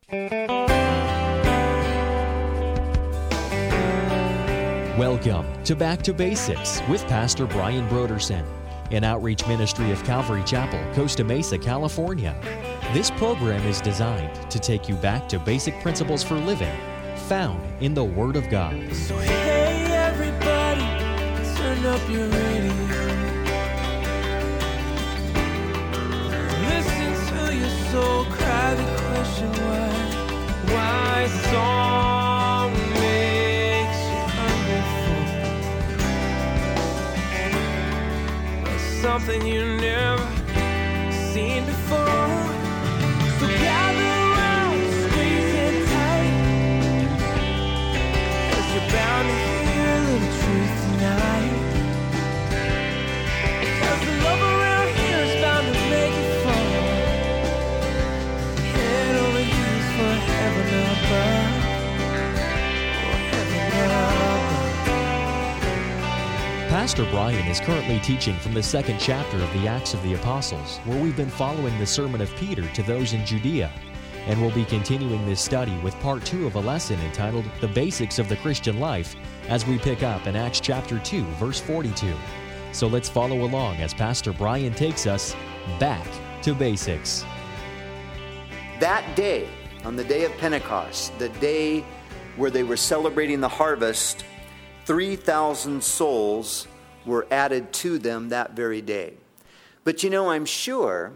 Welcome to Back to Basics with Pastor Brian Brodersen, an outreach ministry of Calvary Chapel, Costa Mesa, California. This program is designed to take you back to basic principles for living found in the Word of God. So hey everybody, turn up your radio. Listen to your soul cry the question why song makes you hungry for something you never seen before. So gather around, squeeze in tight, 'cause you're bound to hear a little truth tonight. 'Cause the love around here is bound to make you fall. Head over heels for heaven above. Pastor Brian is currently teaching from the second chapter of the Acts of the Apostles, where we've been following the sermon of Peter to those in Judea, and we'll be continuing this study with part 2 of a lesson entitled The Basics of the Christian Life as we pick up in Acts chapter 2, verse 42. So let's follow along as Pastor Brian takes us back to basics. That day, on the day of Pentecost, the day where they were celebrating the harvest, 3,000 souls were added to them that very day. But you know, I'm sure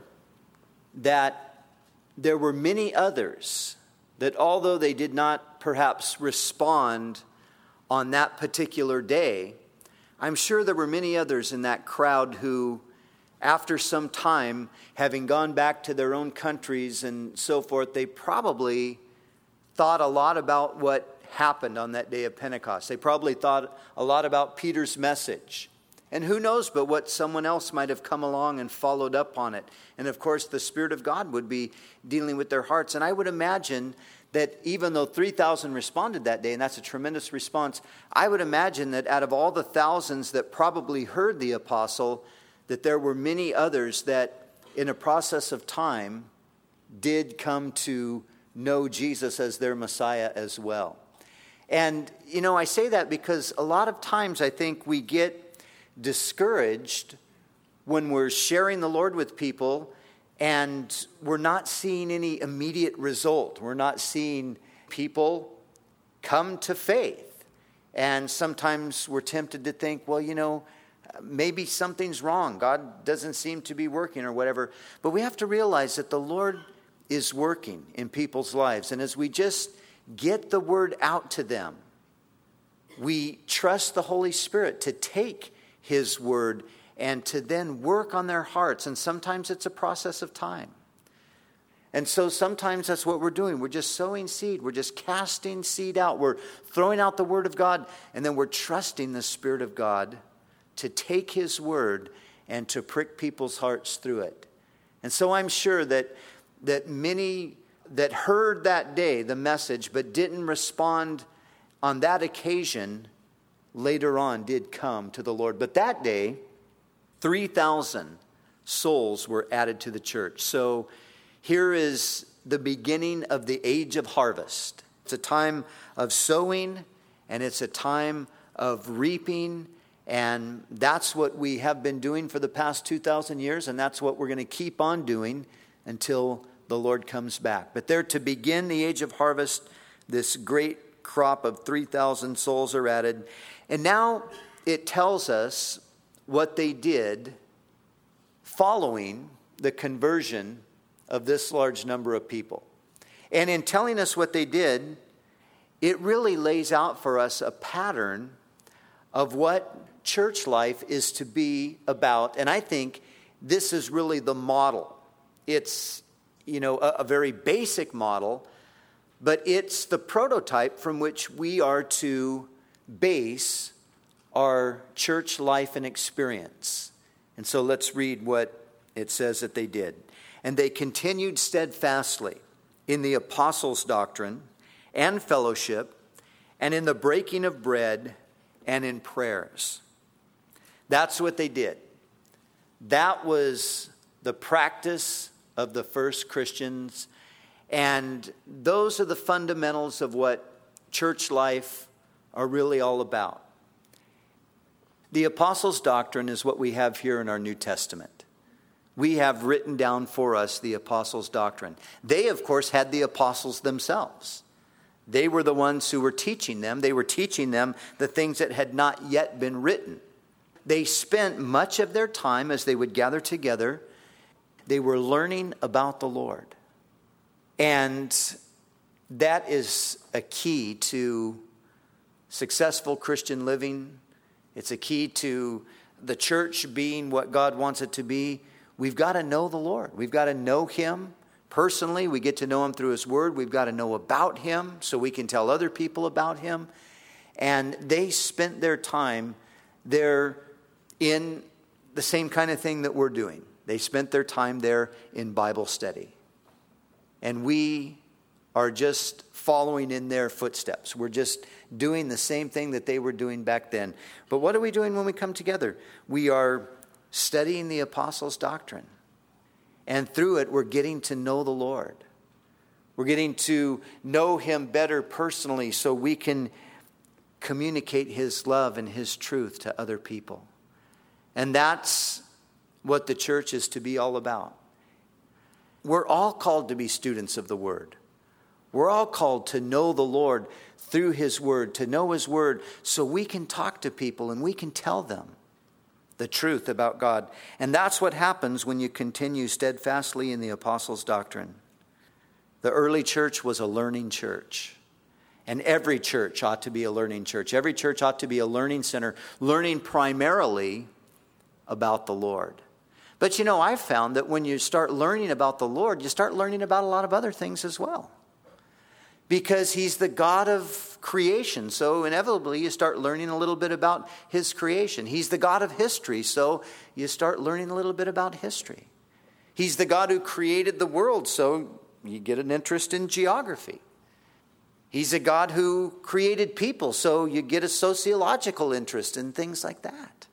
that there were many others that although they did not perhaps respond on that particular day, I'm sure there were many others in that crowd who, after some time, having gone back to their own countries and so forth, they probably thought a lot about what happened on that day of Pentecost. They probably thought a lot about Peter's message. And who knows but what someone else might have come along and followed up on it. And of course, the Spirit of God would be dealing with their hearts. And I would imagine that even though 3,000 responded that day, and that's a tremendous response, I would imagine that out of all the thousands that probably heard the apostle, that there were many others that in a process of time did come to know Jesus as their Messiah as well. And, you know, I say that because a lot of times I think we get discouraged when we're sharing the Lord with people and we're not seeing any immediate result. We're not seeing people come to faith. And sometimes we're tempted to think, well, you know, maybe something's wrong. God doesn't seem to be working or whatever. But we have to realize that the Lord is working in people's lives. And as we just get the word out to them, we trust the Holy Spirit to take His word and to then work on their hearts. And sometimes it's a process of time. And so sometimes that's what we're doing. We're just sowing seed. We're just casting seed out. We're throwing out the word of God. And then we're trusting the Spirit of God to take His word and to prick people's hearts through it. And so I'm sure that many that heard that day the message but didn't respond on that occasion later on did come to the Lord. But that day, 3,000 souls were added to the church. So here is the beginning of the age of harvest. It's a time of sowing and it's a time of reaping. And that's what we have been doing for the past 2,000 years. And that's what we're going to keep on doing until the Lord comes back. But there, to begin the age of harvest, this great crop of 3,000 souls are added. And now it tells us what they did following the conversion of this large number of people. And in telling us what they did, it really lays out for us a pattern of what church life is to be about. And I think this is really the model. It's, you know, a very basic model, but it's the prototype from which we are to base our church life and experience. And so let's read what it says that they did. And they continued steadfastly in the apostles' doctrine and fellowship, and in the breaking of bread and in prayers. That's what they did. That was the practice of the first Christians. And those are the fundamentals of what church life are really all about. The apostles' doctrine is what we have here in our New Testament. We have written down for us the apostles' doctrine. They, of course, had the apostles themselves. They were the ones who were teaching them. They were teaching them the things that had not yet been written. They spent much of their time as they would gather together. They were learning about the Lord. And that is a key to successful Christian living. It's a key to the church being what God wants it to be. We've got to know the Lord. We've got to know Him personally. We get to know Him through His Word. We've got to know about Him so we can tell other people about Him. And they spent their time there in the same kind of thing that we're doing. They spent their time there in Bible study. And we are just following in their footsteps. We're just doing the same thing that they were doing back then. But what are we doing when we come together? We are studying the apostles' doctrine. And through it, we're getting to know the Lord. We're getting to know Him better personally so we can communicate His love and His truth to other people. And that's what the church is to be all about. We're all called to be students of the Word. We're all called to know the Lord through His Word, to know His Word, so we can talk to people and we can tell them the truth about God. And that's what happens when you continue steadfastly in the apostles' doctrine. The early church was a learning church. And every church ought to be a learning church. Every church ought to be a learning center, learning primarily about the Lord. But I've found that when you start learning about the Lord, you start learning about a lot of other things as well. Because He's the God of creation, so inevitably you start learning a little bit about His creation. He's the God of history, so you start learning a little bit about history. He's the God who created the world, so you get an interest in geography. He's a God who created people, so you get a sociological interest in things like that.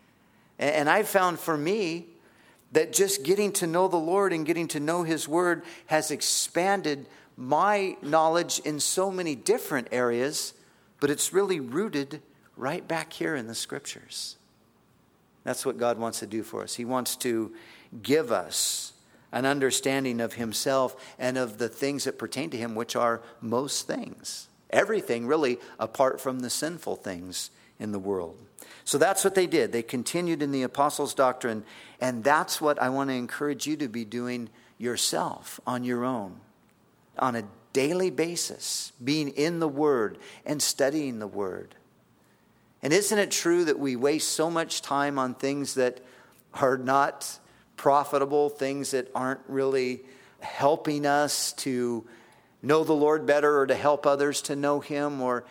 And I've found for me that just getting to know the Lord and getting to know His Word has expanded my knowledge in so many different areas, but it's really rooted right back here in the Scriptures. That's what God wants to do for us. He wants to give us an understanding of Himself and of the things that pertain to Him, which are most things. Everything really apart from the sinful things in the world. So that's what they did. They continued in the apostles' doctrine, and that's what I want to encourage you to be doing yourself on your own, on a daily basis, being in the Word and studying the Word. And isn't it true that we waste so much time on things that are not profitable, things that aren't really helping us to know the Lord better or to help others to know Him, or,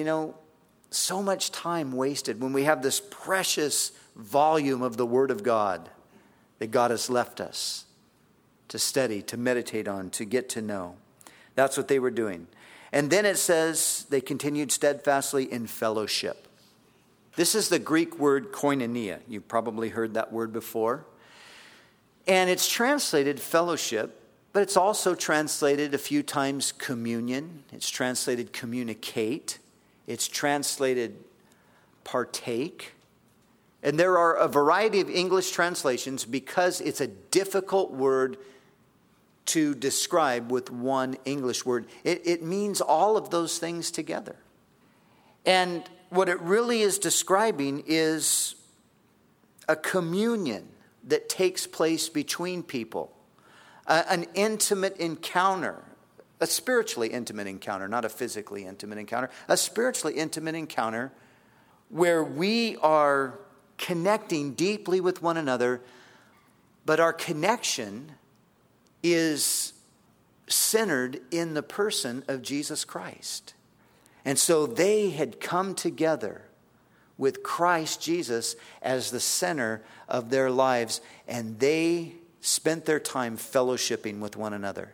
so much time wasted when we have this precious volume of the Word of God that God has left us to study, to meditate on, to get to know. That's what they were doing. And then it says they continued steadfastly in fellowship. This is the Greek word koinonia. You've probably heard that word before. And it's translated fellowship, but it's also translated a few times communion. It's translated communicate. It's translated partake. And there are a variety of English translations because it's a difficult word to describe with one English word. It means all of those things together. And what it really is describing is a communion that takes place between people, an intimate encounter, a spiritually intimate encounter, not a physically intimate encounter, a spiritually intimate encounter where we are connecting deeply with one another, but our connection is centered in the person of Jesus Christ. And so they had come together with Christ Jesus as the center of their lives, and they spent their time fellowshipping with one another.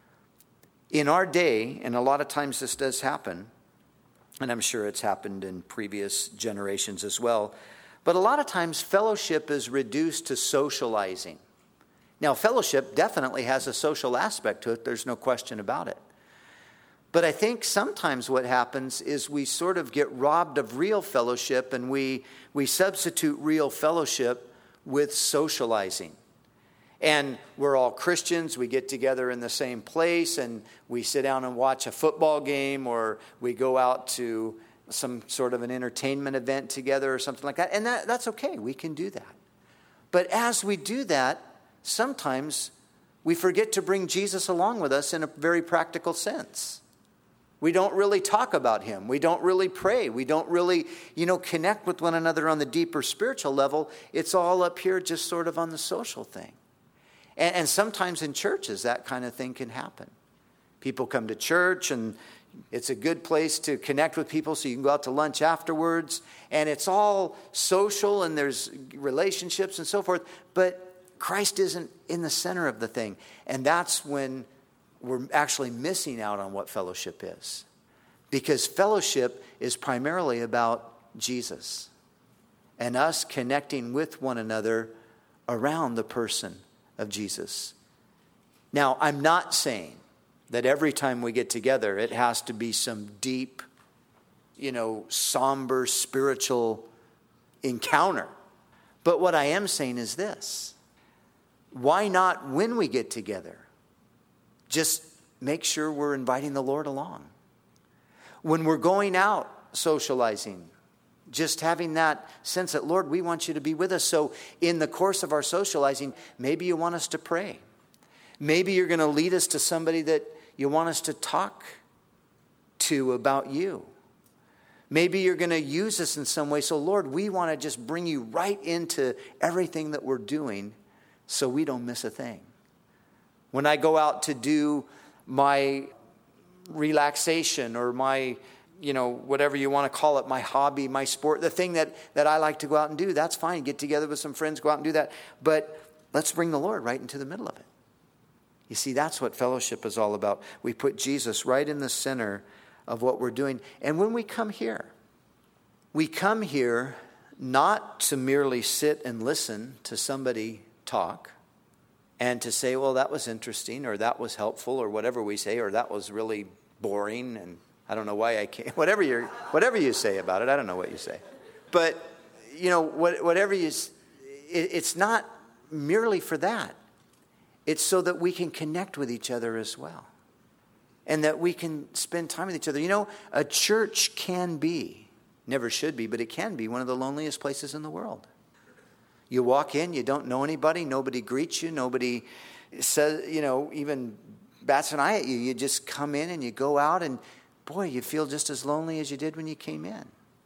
In our day, and a lot of times this does happen, and I'm sure it's happened in previous generations as well, but a lot of times fellowship is reduced to socializing. Now, fellowship definitely has a social aspect to it. There's no question about it. But I think sometimes what happens is we sort of get robbed of real fellowship, and we substitute real fellowship with socializing. And we're all Christians. We get together in the same place, and we sit down and watch a football game, or we go out to some sort of an entertainment event together or something like that. And that's okay. We can do that. But as we do that, sometimes we forget to bring Jesus along with us in a very practical sense. We don't really talk about him. We don't really pray. We don't really, connect with one another on the deeper spiritual level. It's all up here just sort of on the social thing. And sometimes in churches, that kind of thing can happen. People come to church, and it's a good place to connect with people, so you can go out to lunch afterwards. And it's all social, and there's relationships and so forth. But Christ isn't in the center of the thing. And that's when we're actually missing out on what fellowship is. Because fellowship is primarily about Jesus and us connecting with one another around the person of Jesus. Now, I'm not saying that every time we get together, it has to be some deep, somber spiritual encounter. But what I am saying is this: why not, when we get together, just make sure we're inviting the Lord along? When we're going out socializing, just having that sense that, Lord, we want you to be with us. So in the course of our socializing, maybe you want us to pray. Maybe you're going to lead us to somebody that you want us to talk to about you. Maybe you're going to use us in some way. So, Lord, we want to just bring you right into everything that we're doing so we don't miss a thing. When I go out to do my relaxation or my, whatever you want to call it, my hobby, my sport, the thing that I like to go out and do, that's fine. Get together with some friends, go out and do that. But let's bring the Lord right into the middle of it. You see, that's what fellowship is all about. We put Jesus right in the center of what we're doing. And when we come here not to merely sit and listen to somebody talk, and to say, well, that was interesting, or that was helpful, or whatever we say, or that was really boring, and I don't know why I can't. Whatever you say about it, I don't know what you say. But, whatever it's not merely for that. It's so that we can connect with each other as well. And that we can spend time with each other. A church can be, never should be, but it can be one of the loneliest places in the world. You walk in, you don't know anybody, nobody greets you, nobody says, even bats an eye at you. You just come in and you go out, and boy, you feel just as lonely as you did when you came in.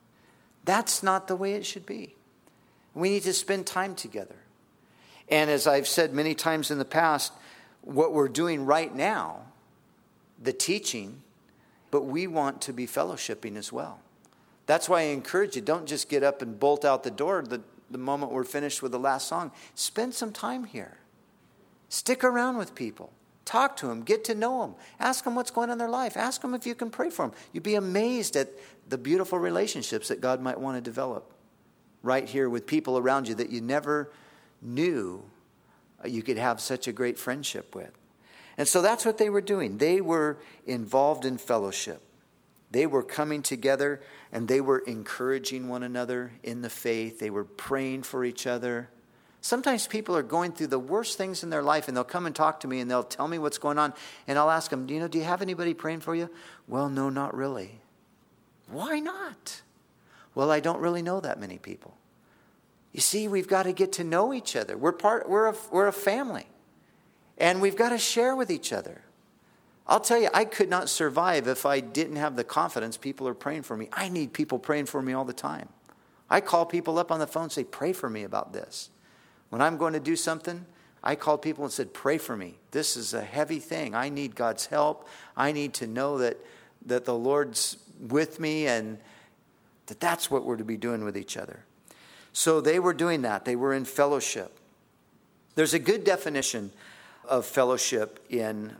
That's not the way it should be. We need to spend time together. And as I've said many times in the past, what we're doing right now, the teaching, but we want to be fellowshipping as well. That's why I encourage you, don't just get up and bolt out the door the moment we're finished with the last song. Spend some time here. Stick around with people. Talk to them. Get to know them. Ask them what's going on in their life. Ask them if you can pray for them. You'd be amazed at the beautiful relationships that God might want to develop right here with people around you that you never knew you could have such a great friendship with. And so that's what they were doing. They were involved in fellowship. They were coming together, and they were encouraging one another in the faith. They were praying for each other. Sometimes people are going through the worst things in their life, and they'll come and talk to me, and they'll tell me what's going on. And I'll ask them, do you have anybody praying for you? Well, no, not really. Why not? Well, I don't really know that many people. You see, we've got to get to know each other. We're a family, and we've got to share with each other. I'll tell you, I could not survive if I didn't have the confidence people are praying for me. I need people praying for me all the time. I call people up on the phone and say, pray for me about this. When I'm going to do something, I called people and said, pray for me. This is a heavy thing. I need God's help. I need to know that the Lord's with me, and that's what we're to be doing with each other. So they were doing that. They were in fellowship. There's a good definition of fellowship in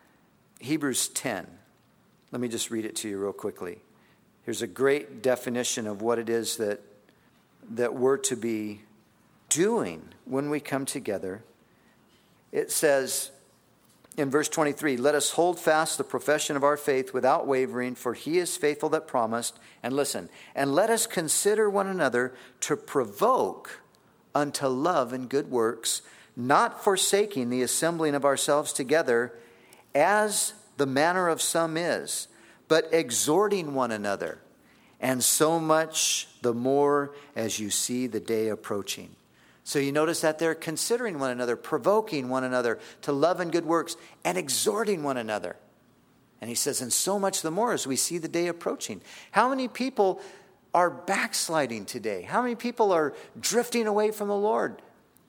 Hebrews 10. Let me just read it to you real quickly. Here's a great definition of what it is that we're to be doing when we come together. It says in verse 23, let us hold fast the profession of our faith without wavering, for he is faithful that promised. And listen, and let us consider one another to provoke unto love and good works, not forsaking the assembling of ourselves together, as the manner of some is, but exhorting one another, and so much the more as you see the day approaching. So you notice that they're considering one another, provoking one another to love and good works, and exhorting one another. And he says, and so much the more as we see the day approaching. How many people are backsliding today? How many people are drifting away from the Lord?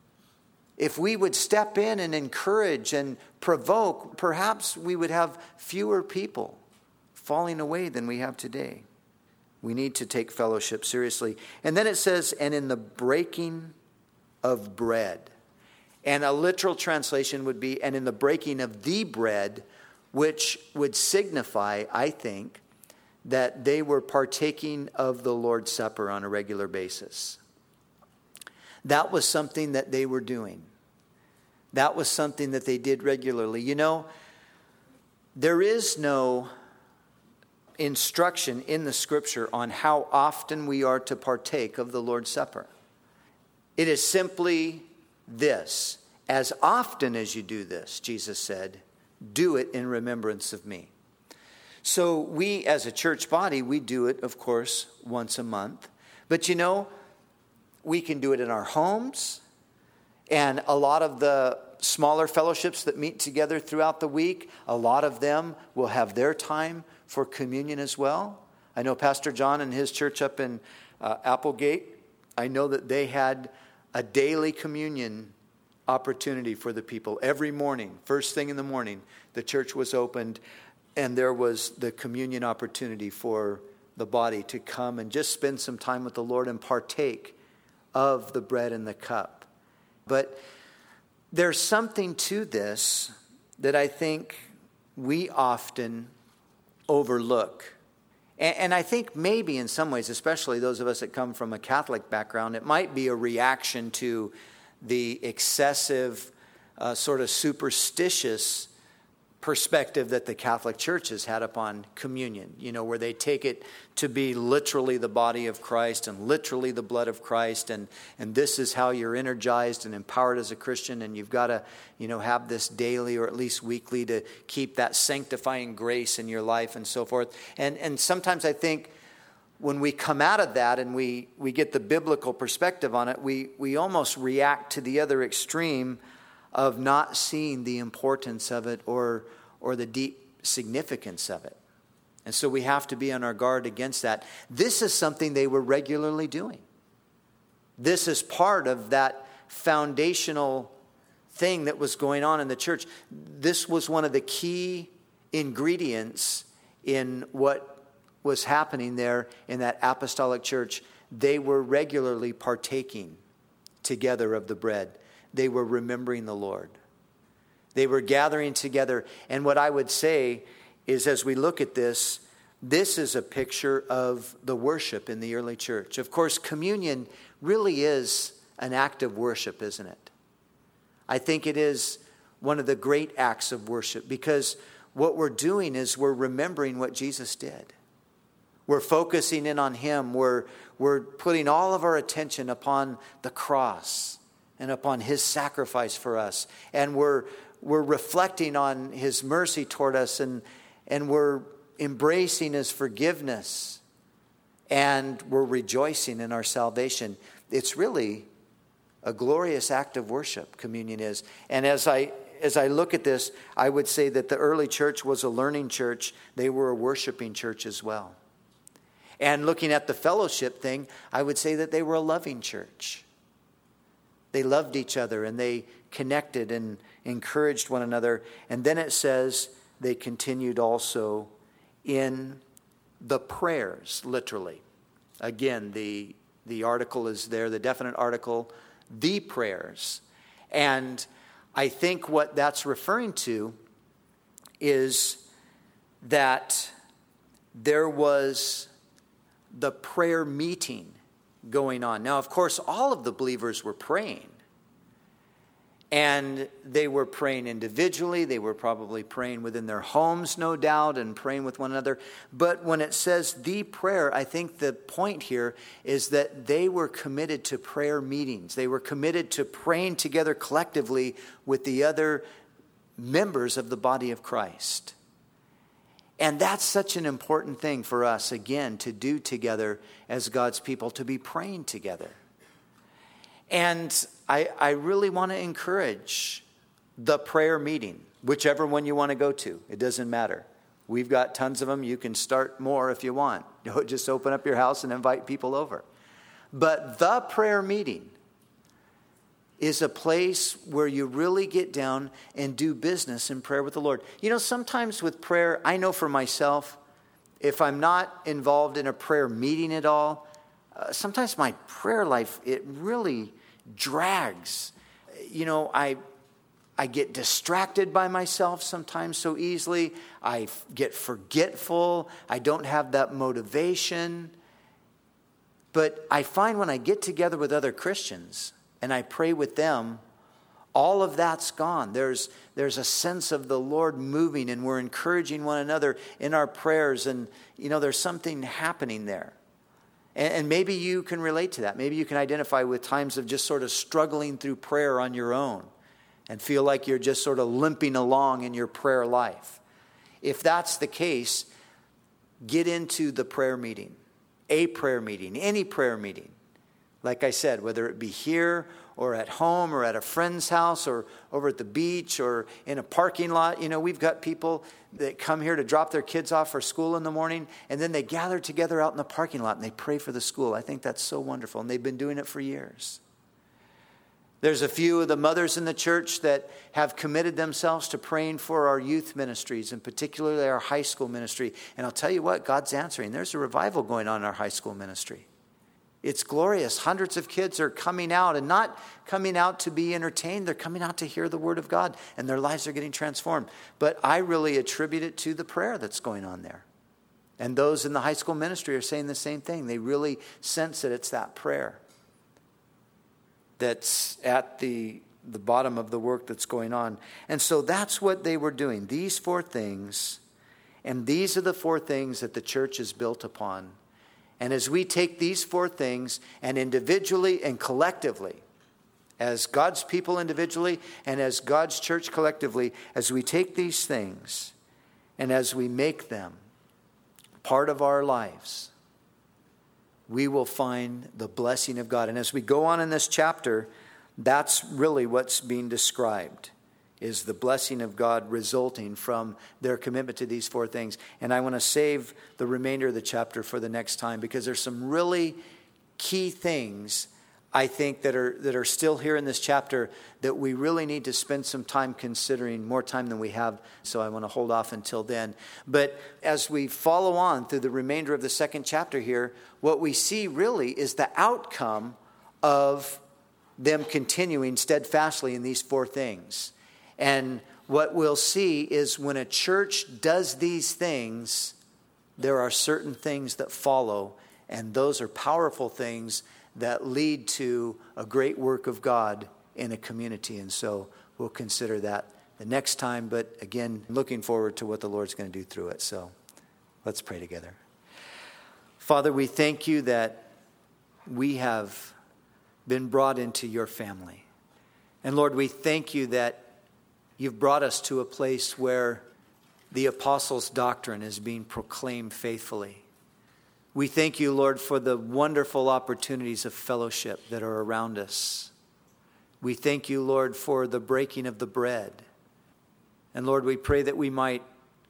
If we would step in and encourage and provoke, perhaps we would have fewer people falling away than we have today. We need to take fellowship seriously. And then it says, and in the breaking of bread. And a literal translation would be, and in the breaking of the bread, which would signify, I think, that they were partaking of the Lord's Supper on a regular basis. That was something that they were doing. That was something that they did regularly. You know, there is no instruction in the Scripture on how often we are to partake of the Lord's Supper. It is simply this: as often as you do this, Jesus said, do it in remembrance of me. So we as a church body, we do it, of course, once a month. But you know, we can do it in our homes. And a lot of the smaller fellowships that meet together throughout the week, a lot of them will have their time for communion as well. I know Pastor John and his church up in Applegate, I know that they had a daily communion opportunity for the people. Every morning, first thing in the morning, the church was opened and there was the communion opportunity for the body to come and just spend some time with the Lord and partake of the bread and the cup. But there's something to this that I think we often overlook. And I think maybe in some ways, especially those of us that come from a Catholic background, it might be a reaction to the excessive sort of superstitious perspective that the Catholic Church has had upon communion, you know, where they take it to be literally the body of Christ and literally the blood of Christ, and this is how you're energized and empowered as a Christian, and you've got to, you know, have this daily or at least weekly to keep that sanctifying grace in your life and so forth. And sometimes I think when we come out of that and we get the biblical perspective on it, we almost react to the other extreme of not seeing the importance of it or the deep significance of it. And so we have to be on our guard against that. This is something they were regularly doing. This is part of that foundational thing that was going on in the church. This was one of the key ingredients in what was happening there in that apostolic church. They were regularly partaking together of the bread. They were remembering the Lord. They were gathering together. And what I would say is, as we look at this, this is a picture of the worship in the early church. Of course, communion really is an act of worship, isn't it? I think it is one of the great acts of worship, because what we're doing is we're remembering what Jesus did. We're focusing in on Him. We're putting all of our attention upon the cross and upon His sacrifice for us. And we're reflecting on His mercy toward us, and we're embracing His forgiveness, and we're rejoicing in our salvation. It's really a glorious act of worship, communion is. And as I look at this, I would say that the early church was a learning church. They were a worshiping church as well. And looking at the fellowship thing, I would say that they were a loving church. They loved each other and they connected and encouraged one another. And then it says they continued also in the prayers, literally. Again, the article is there, the definite article, the prayers. And I think what that's referring to is that there was the prayer meeting going on. Now, of course, all of the believers were praying. And they were praying individually. They were probably praying within their homes, no doubt, and praying with one another. But when it says the prayer, I think the point here is that they were committed to prayer meetings. They were committed to praying together collectively with the other members of the body of Christ. And that's such an important thing for us, again, to do together as God's people, to be praying together. And I really want to encourage the prayer meeting, whichever one you want to go to. It doesn't matter. We've got tons of them. You can start more if you want. Just open up your house and invite people over. But the prayer meeting is a place where you really get down and do business in prayer with the Lord. You know, sometimes with prayer, I know for myself, if I'm not involved in a prayer meeting at all, sometimes my prayer life, it really drags. You know, I get distracted by myself sometimes so easily. I get forgetful. I don't have that motivation. But I find when I get together with other Christians and I pray with them, all of that's gone. There's a sense of the Lord moving, and we're encouraging one another in our prayers, and you know, there's something happening there. And maybe you can relate to that. Maybe you can identify with times of just sort of struggling through prayer on your own and feel like you're just sort of limping along in your prayer life. If that's the case, get into the prayer meeting, a prayer meeting, any prayer meeting. Like I said, whether it be here or at home or at a friend's house or over at the beach or in a parking lot. You know, we've got people that come here to drop their kids off for school in the morning, and then they gather together out in the parking lot and they pray for the school. I think that's so wonderful, and they've been doing it for years. There's a few of the mothers in the church that have committed themselves to praying for our youth ministries, and particularly our high school ministry. And I'll tell you what, God's answering. There's a revival going on in our high school ministry. It's glorious. Hundreds of kids are coming out, and not coming out to be entertained. They're coming out to hear the word of God, and their lives are getting transformed. But I really attribute it to the prayer that's going on there. And those in the high school ministry are saying the same thing. They really sense that it's that prayer that's at the bottom of the work that's going on. And so that's what they were doing. These 4 things, and these are the 4 things that the church is built upon. And as we take these 4 things, and individually and collectively, as God's people individually and as God's church collectively, as we take these things and as we make them part of our lives, we will find the blessing of God. And as we go on in this chapter, that's really what's being described, is the blessing of God resulting from their commitment to these 4 things. And I want to save the remainder of the chapter for the next time, because there's some really key things, I think, that are still here in this chapter that we really need to spend some time considering, more time than we have. So I want to hold off until then. But as we follow on through the remainder of the 2nd chapter here, what we see really is the outcome of them continuing steadfastly in these 4 things. And what we'll see is when a church does these things, there are certain things that follow, and those are powerful things that lead to a great work of God in a community. And so we'll consider that the next time, but again, looking forward to what the Lord's going to do through it. So let's pray together. Father, we thank you that we have been brought into your family. And Lord, we thank you that you've brought us to a place where the apostles' doctrine is being proclaimed faithfully. We thank you, Lord, for the wonderful opportunities of fellowship that are around us. We thank you, Lord, for the breaking of the bread. And Lord, we pray that we might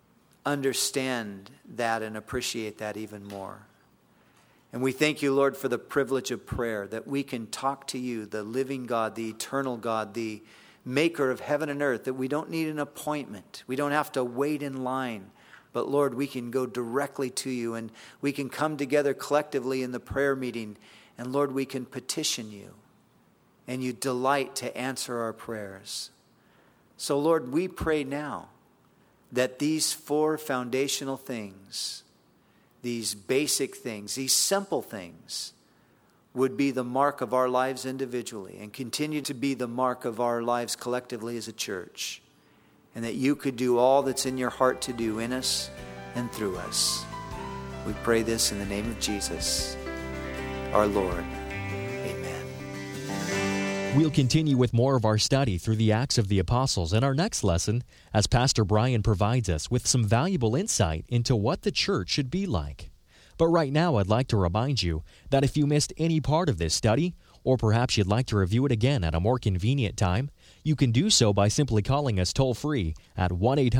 understand that and appreciate that even more. And we thank you, Lord, for the privilege of prayer, that we can talk to you, the living God, the eternal God, the maker of heaven and earth, that we don't need an appointment. We don't have to wait in line. But Lord, we can go directly to you, and we can come together collectively in the prayer meeting. And Lord, we can petition you, and you delight to answer our prayers. So Lord, we pray now that these 4 foundational things, these basic things, these simple things, would be the mark of our lives individually and continue to be the mark of our lives collectively as a church. And that you could do all that's in your heart to do in us and through us. We pray this in the name of Jesus, our Lord. Amen. We'll continue with more of our study through the Acts of the Apostles in our next lesson as Pastor Brian provides us with some valuable insight into what the church should be like. But right now, I'd like to remind you that if you missed any part of this study, or perhaps you'd like to review it again at a more convenient time, you can do so by simply calling us toll-free at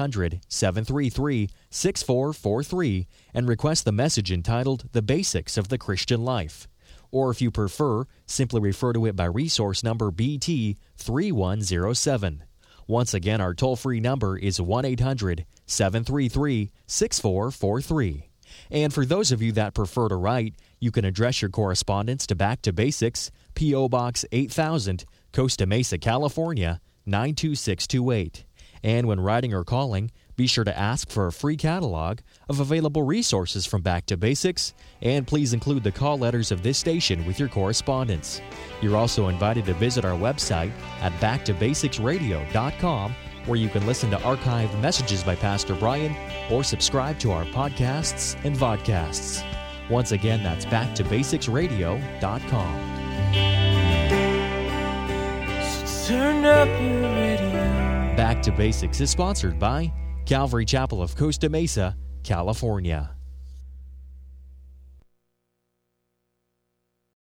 1-800-733-6443 and request the message entitled The Basics of the Christian Life. Or if you prefer, simply refer to it by resource number BT3107. Once again, our toll-free number is 1-800-733-6443. And for those of you that prefer to write, you can address your correspondence to Back to Basics, P.O. Box 8000, Costa Mesa, California, 92628. And when writing or calling, be sure to ask for a free catalog of available resources from Back to Basics, and please include the call letters of this station with your correspondence. You're also invited to visit our website at backtobasicsradio.com, where you can listen to archived messages by Pastor Brian or subscribe to our podcasts and vodcasts. Once again, that's backtobasicsradio.com. So turn up your radio. Back to Basics is sponsored by Calvary Chapel of Costa Mesa, California.